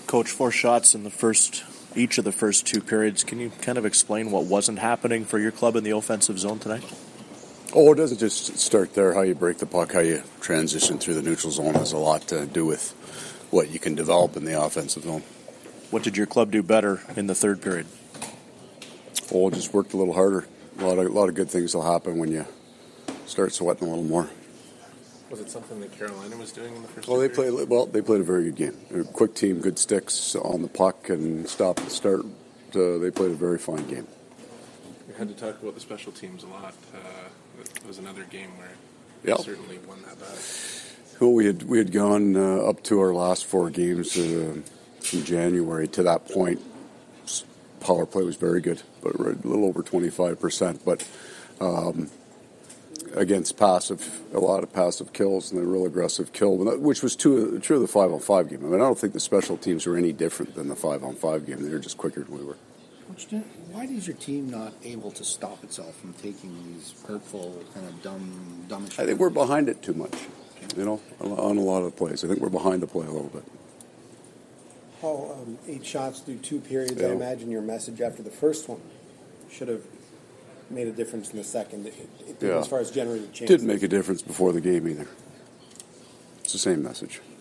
Coach, 4 shots in each of the first 2 periods. Can you kind of explain what wasn't happening for your club in the offensive zone tonight? Oh, it doesn't just start there. How you break the puck, how you transition through the neutral zone has a lot to do with what you can develop in the offensive zone. What did your club do better in the third period? Oh, just worked a little harder. A lot of good things will happen when you start sweating a little more. Was it something that Carolina was doing in the first? Well, they played a very good game. They're a quick team, good sticks on the puck, and stop and start. They played a very fine game. We had to talk about the special teams a lot. It was another game where we certainly won that battle. Well, we had gone up to our last 4 games from January to that point. Power play was very good, but we're a little over 25%. But against a lot of passive kills and a real aggressive kill, which was true of the 5-on-5 game. I mean, I don't think the special teams were any different than the 5-on-5 game. They were just quicker than we were. Why is your team not able to stop itself from taking these hurtful, kind of dumb shots? I think we're behind it too much, on a lot of the plays. I think we're behind the play a little bit. Paul, 8 shots through 2 periods. Yeah. I imagine your message after the first one should have made a difference in the second. As far as generating chances. Didn't make a difference before the game either. It's the same message.